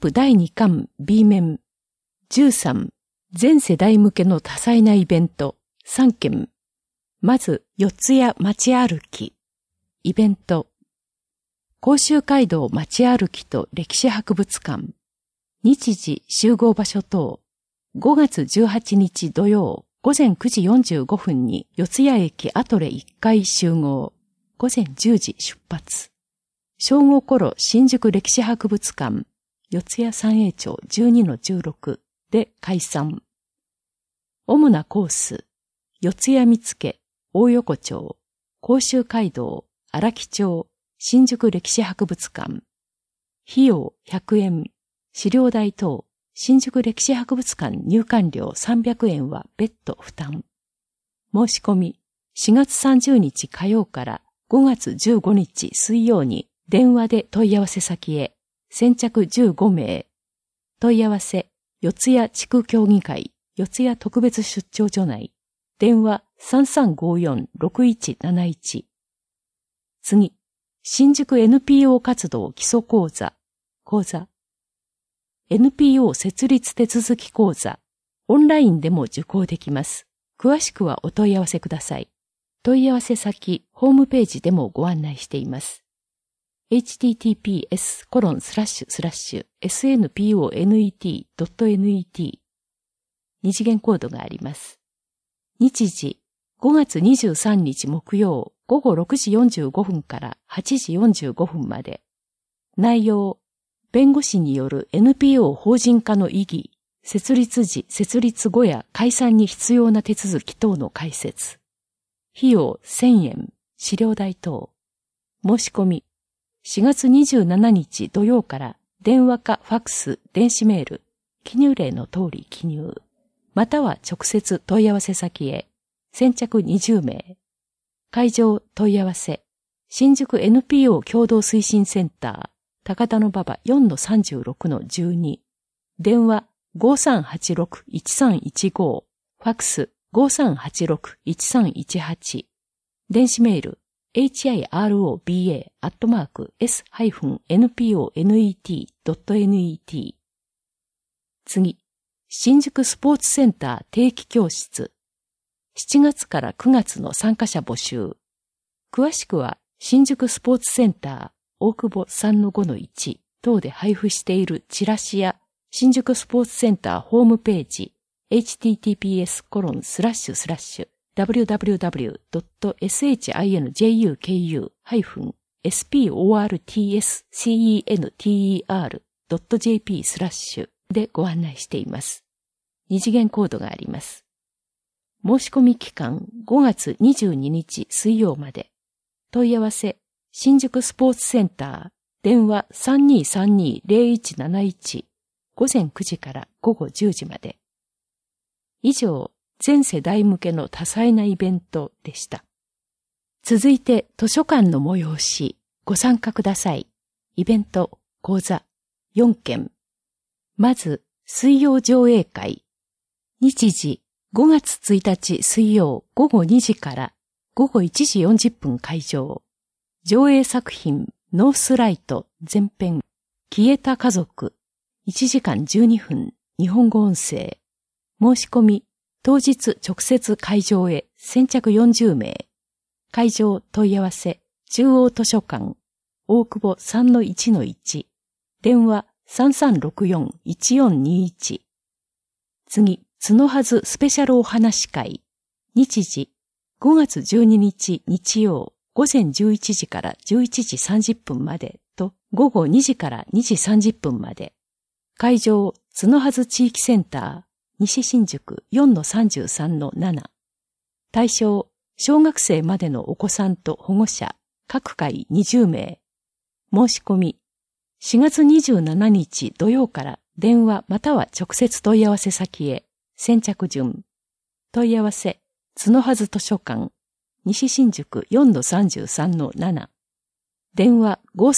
プ第2巻 B 面13全世代向けの多彩なイベント3件。まず四谷街歩き。イベント。甲州街道街歩きと歴史博物館。日時集合場所等。5月18日土曜午前9時45分に四谷駅アトレ1階集合。午前10時出発。正午頃新宿歴史博物館、四谷三栄町 12-16 で開山。主なコース、四谷見附、大横丁、甲州街道、荒木町、新宿歴史博物館。費用100円、資料代等、新宿歴史博物館入館料300円は別途負担。申し込み、4月30日火曜から5月15日水曜に電話で問い合わせ先へ、先着15名。問い合わせ、四谷地区協議会、四谷特別出張所内。電話 3354-6171。次、新宿 NPO 活動基礎講座。講座。NPO 設立手続き講座。オンラインでも受講できます。詳しくはお問い合わせください。問い合わせ先、ホームページでもご案内しています。https://snponet.net 二次元コードがあります。日時5月23日木曜午後6時45分から8時45分まで。内容、弁護士による NPO 法人化の意義、設立時、設立後や解散に必要な手続き等の解説。費用1000円、資料代等。申し込み、4月27日土曜から電話かファックス、電子メール、記入例の通り記入、または直接問い合わせ先へ、先着20名。会場問い合わせ、新宿 NPO 共同推進センター、高田馬場 4-36-12、電話 5386-1315、ファックス 5386-1318、電子メール、hiroba@s-nponet.net。次、新宿スポーツセンター定期教室。7月から9月の参加者募集。詳しくは、新宿スポーツセンター大久保 3-5-1 等で配布しているチラシや、新宿スポーツセンターホームページ、https://www.sinjuku-sportscenter.jp/ でご案内しています。二次元コードがあります。申し込み期間5月22日水曜まで。問い合わせ、新宿スポーツセンター、電話 3232-0171、午前9時から午後10時まで。以上、全世代向けの多彩なイベントでした。続いて図書館の催し、ご参加ください。イベント、講座、4件。まず、水曜上映会。日時、5月1日水曜午後2時から午後1時40分開場。上映作品、ノースライト前編、消えた家族。1時間12分、日本語音声。申し込み、当日直接会場へ先着40名。会場問い合わせ、中央図書館、大久保 3-1-1。電話 3364-1421。次、角はずスペシャルお話会。日時、5月12日日曜、午前11時から11時30分までと、午後2時から2時30分まで。会場、角はず地域センター、西新宿 4-33-7。対象、小学生までのお子さんと保護者、各回20名。申し込み、4月27日土曜から電話または直接問い合わせ先へ、先着順。問い合わせ、角はず図書館、西新宿 4-33-7。電話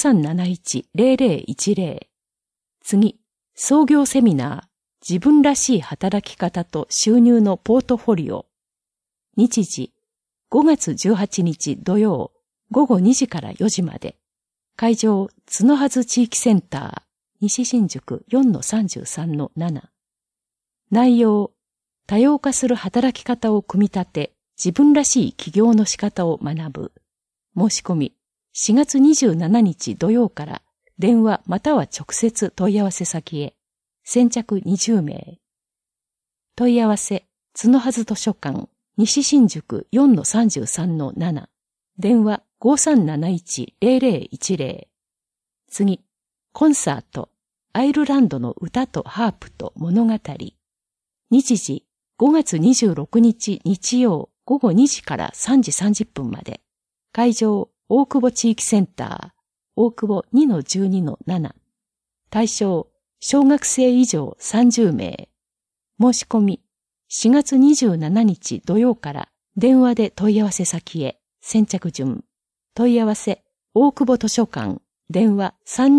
5371-0010。次、創業セミナー、自分らしい働き方と収入のポートフォリオ。日時、5月18日土曜、午後2時から4時まで。会場、角はず地域センター、 西新宿 4-33-7。内容、多様化する働き方を組み立て、自分らしい起業の仕方を学ぶ。申し込み、4月27日土曜から電話または直接問い合わせ先へ。先着20名。問い合わせ、角はず図書館、西新宿 4-33-7。電話 5371-0010。次、コンサート、アイルランドの歌とハープと物語。日時、5月26日日曜午後2時から3時30分まで。会場、大久保地域センター、大久保 2-12-7。対象、小学生以上30名。申し込み、4月27日土曜から電話で問い合わせ先へ。先着順。問い合わせ、大久保図書館、電話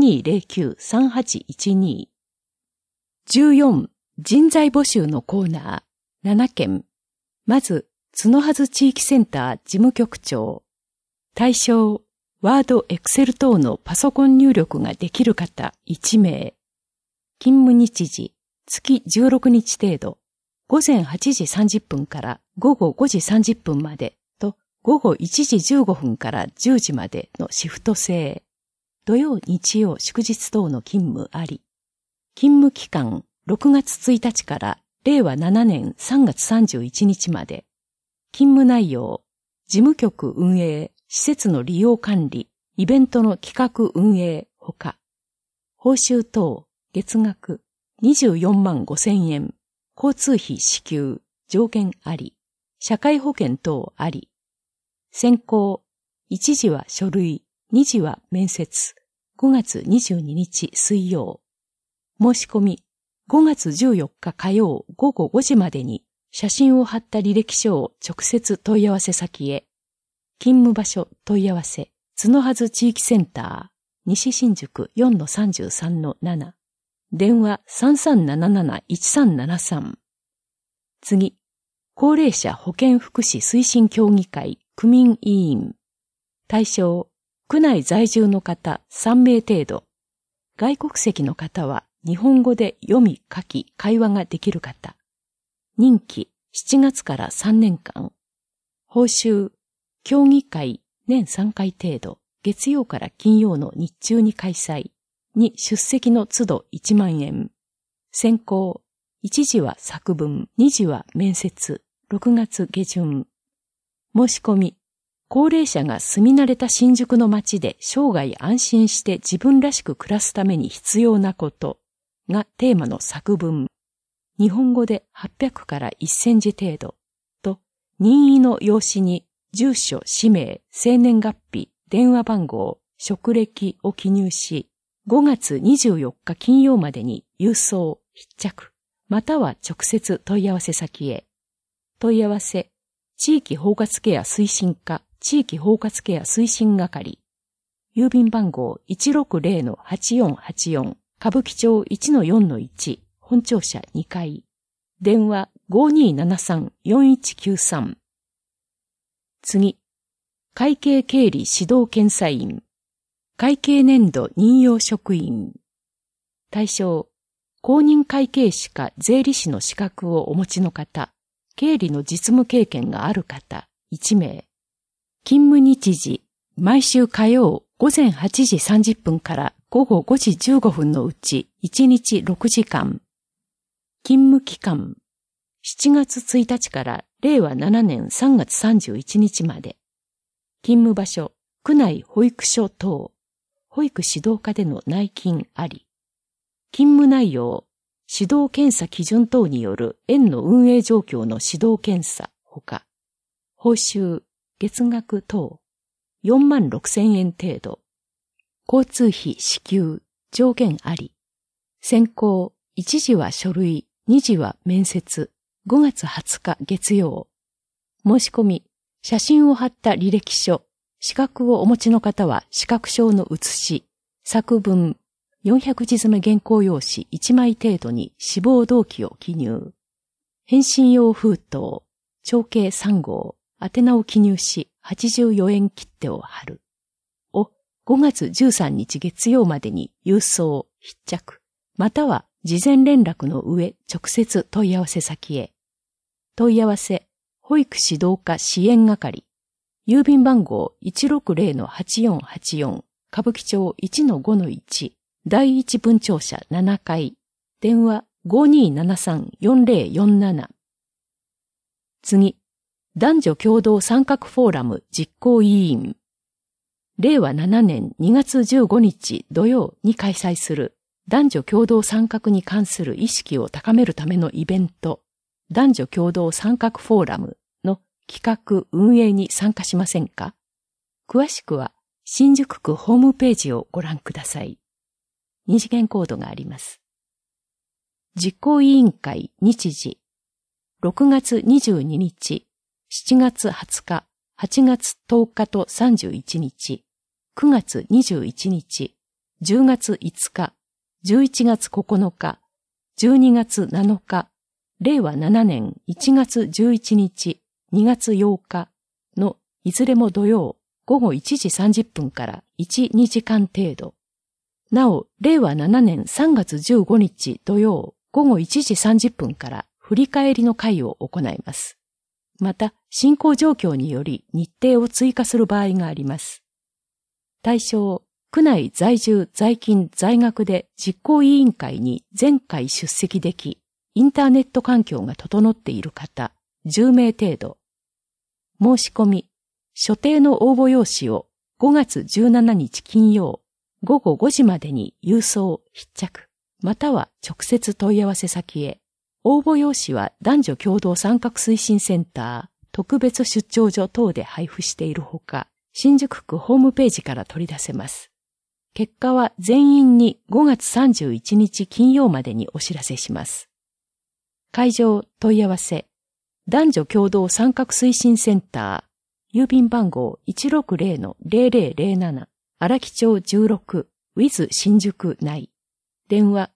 3209-3812。14、人材募集のコーナー、7件。まず、角はず地域センター事務局長。対象、ワード、エクセル等のパソコン入力ができる方1名。勤務日時、月16日程度。午前8時30分から午後5時30分までと午後1時15分から10時までのシフト制。土曜、日曜、祝日等の勤務あり。勤務期間、6月1日から令和7年3月31日まで。勤務内容、事務局運営、施設の利用管理、イベントの企画運営ほか。報酬等、月額24万5,000円。交通費支給、上限あり。社会保険等あり。選考、1時は書類、2時は面接。5月22日水曜。申し込み、5月14日火曜午後5時までに写真を貼った履歴書を直接問い合わせ先へ。勤務場所問い合わせ、角はず地域センター、西新宿 4-33-7。電話 3377-1373。次、高齢者保健福祉推進協議会区民委員。対象、区内在住の方3名程度。外国籍の方は日本語で読み書き会話ができる方。任期7月から3年間。報酬、協議会年3回程度。月曜から金曜の日中に開催。に出席の都度1万円。選考、1時は作文、2時は面接、6月下旬。申し込み、高齢者が住み慣れた新宿の街で生涯安心して自分らしく暮らすために必要なことがテーマの作文。日本語で800から1000字程度と、任意の用紙に住所、氏名、生年月日、電話番号、職歴を記入し、5月24日金曜までに郵送、必着、または直接問い合わせ先へ。問い合わせ、地域包括ケア推進課、地域包括ケア推進係。郵便番号 160-8484、歌舞伎町 1-4-1、本庁舎2階。電話 5273-4193。次、会計経理指導検査員。会計年度任用職員。対象、公認会計士か税理士の資格をお持ちの方、経理の実務経験がある方、1名。勤務日時、毎週火曜午前8時30分から午後5時15分のうち1日6時間。勤務期間、7月1日から令和7年3月31日まで。勤務場所、区内保育所等。保育指導課での内勤あり。勤務内容、指導検査基準等による園の運営状況の指導検査ほか。報酬、月額等、46,000円程度。交通費支給、上限あり。選考、1時は書類、2時は面接。5月20日月曜。申し込み、写真を貼った履歴書。資格をお持ちの方は資格証の写し、作文、400字詰め原稿用紙1枚程度に志望動機を記入。返信用封筒、長径3号、宛名を記入し84円切手を貼る。を5月13日月曜までに郵送、必着。 または事前連絡の上直接問い合わせ先へ。問い合わせ、保育指導課支援係。郵便番号 160-8484 歌舞伎町 1-5-1 第一分庁舎7階。電話 5273-4047。次、男女共同参画フォーラム実行委員。令和7年2月15日土曜に開催する男女共同参画に関する意識を高めるためのイベント、男女共同参画フォーラムの企画運営に参加しませんか？詳しくは新宿区ホームページをご覧ください。二次元コードがあります。実行委員会日時、6月22日、7月20日、8月10日と31日、9月21日、10月5日、11月9日、12月7日、令和7年1月11日、2月8日のいずれも土曜午後1時30分から1、2時間程度。なお、令和7年3月15日土曜午後1時30分から振り返りの会を行います。また、進行状況により日程を追加する場合があります。対象、区内在住在勤在学で実行委員会に前回出席でき、インターネット環境が整っている方、10名程度。申し込み、所定の応募用紙を5月17日金曜、午後5時までに郵送、必着、または直接問い合わせ先へ。応募用紙は男女共同参画推進センター、特別出張所等で配布しているほか、新宿区ホームページから取り出せます。結果は全員に5月31日金曜までにお知らせします。会場問い合わせ、男女共同参画推進センター、郵便番号 160-0007、荒木町16、ウィズ新宿内。電話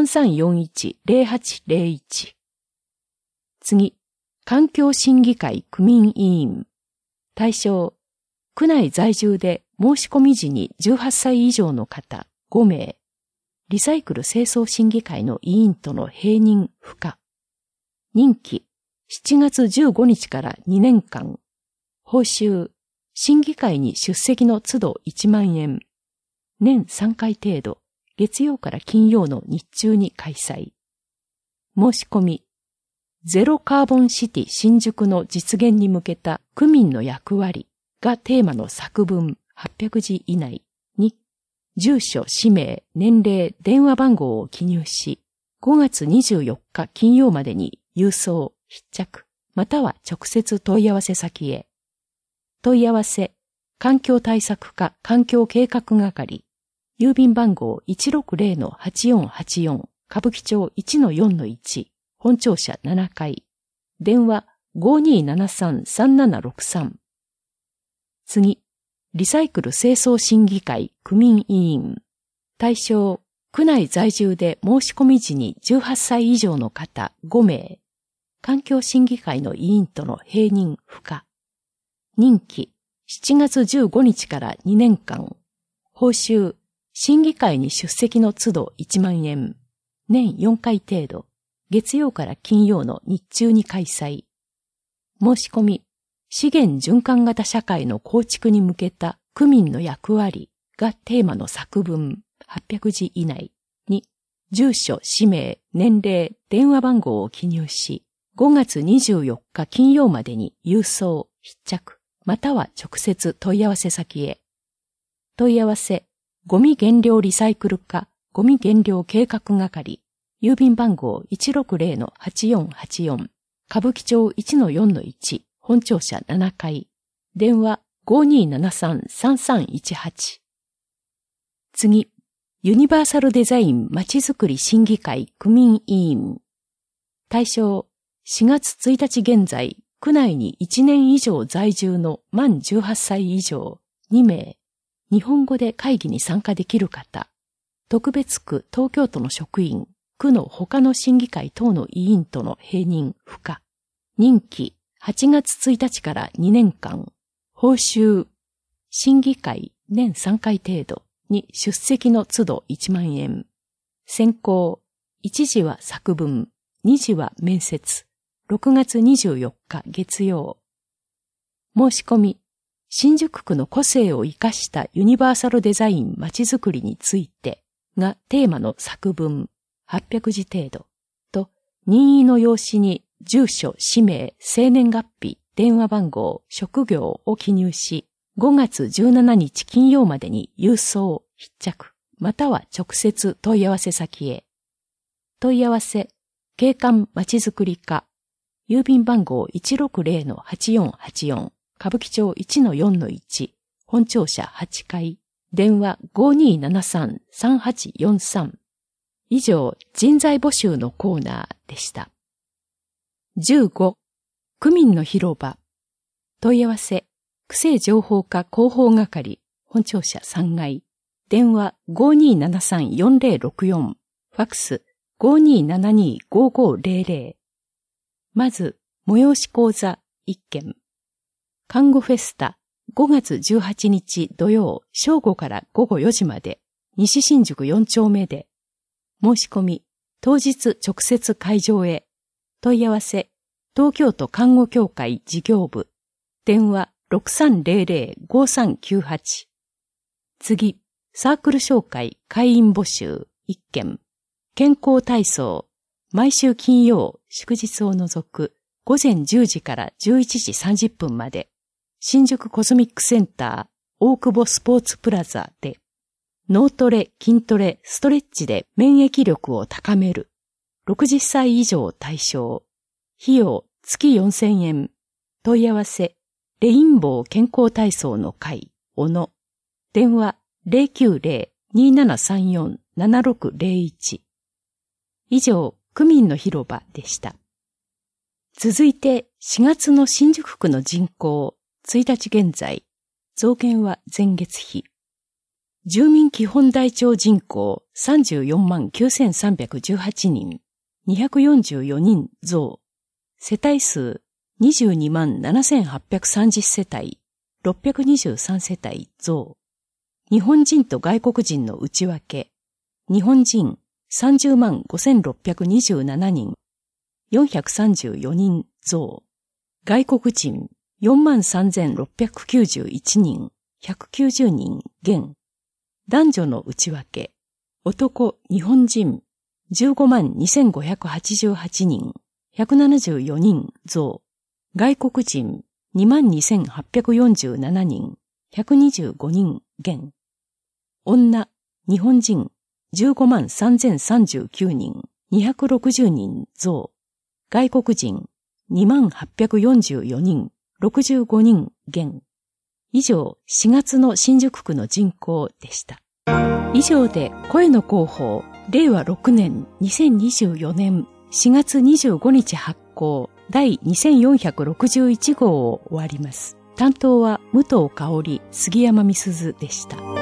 3341-0801。次、環境審議会区民委員。対象、区内在住で申し込み時に18歳以上の方5名。リサイクル清掃審議会の委員との併任不可。任期、7月15日から2年間。報酬、審議会に出席の都度1万円。年3回程度、月曜から金曜の日中に開催。申し込み、ゼロカーボンシティ新宿の実現に向けた区民の役割がテーマの作文800字以内に、住所、氏名、年齢、電話番号を記入し、5月24日金曜までに郵送、必着、または直接問い合わせ先へ。問い合わせ、環境対策課環境計画係、郵便番号 160-8484 歌舞伎町 1-4-1 本庁舎7階、電話 5273-3763。次、リサイクル清掃審議会区民委員。対象、区内在住で申し込み時に18歳以上の方5名。環境審議会の委員との併任不可。任期、7月15日から2年間。報酬、審議会に出席の都度1万円。年4回程度。月曜から金曜の日中に開催。申し込み、資源循環型社会の構築に向けた区民の役割がテーマの作文800字以内に、住所、氏名、年齢、電話番号を記入し、5月24日金曜までに郵送、必着、または直接問い合わせ先へ。問い合わせ、ゴミ減量リサイクル課、ゴミ減量計画係、郵便番号 160-8484、歌舞伎町 1-4-1、本庁舎7階、電話 5273-3318。次、ユニバーサルデザインまちづくり審議会区民委員。対象、4月1日現在、区内に1年以上在住の満18歳以上2名、日本語で会議に参加できる方、特別区東京都の職員、区の他の審議会等の委員との併任不可。任期8月1日から2年間。報酬、審議会年3回程度に出席の都度1万円。 選考、1時は作文、2時は面接、6月24日月曜。申し込み、新宿区の個性を生かしたユニバーサルデザインまちづくりについてがテーマの作文800字程度と任意の用紙に住所、氏名、生年月日、電話番号、職業を記入し、5月17日金曜までに郵送、必着、または直接問い合わせ先へ。問い合わせ、景観まちづくり課、郵便番号 160-8484、歌舞伎町 1-4-1、本庁舎8階、電話 5273-3843。以上、人材募集のコーナーでした。15、区民の広場。問い合わせ、区政情報課広報係、本庁舎3階、電話 5273-4064、ファックス 5272-5500。まず、催し講座1件。看護フェスタ5月18日土曜正午から午後4時まで西新宿4丁目で。申し込み当日直接会場へ。問い合わせ東京都看護協会事業部。電話 6300-5398。次、サークル紹介会員募集1件。健康体操毎週金曜祝日を除く午前10時から11時30分まで。新宿コズミックセンター大久保スポーツプラザで脳トレ、筋トレ、ストレッチで免疫力を高める60歳以上対象費用月4000円問い合わせレインボー健康体操の会小野電話 090-2734-7601 以上区民の広場でした。続いて4月の新宿区の人口1日現在、増減は前月比。住民基本台帳人口349318人、244人増。世帯数227,830世帯、623世帯増。日本人と外国人の内訳。日本人305,627人、434人増。外国人43,691人、190人減。男女の内訳。男、日本人、152,588人、174人増。外国人、22,847人、125人減。女、日本人、153,039人、260人増。外国人、2844人、65人減。以上、4月の新宿区の人口でした。以上で声の広報、令和6年2024年4月25日発行第2461号を終わります。担当は武藤香織、杉山美鈴でした。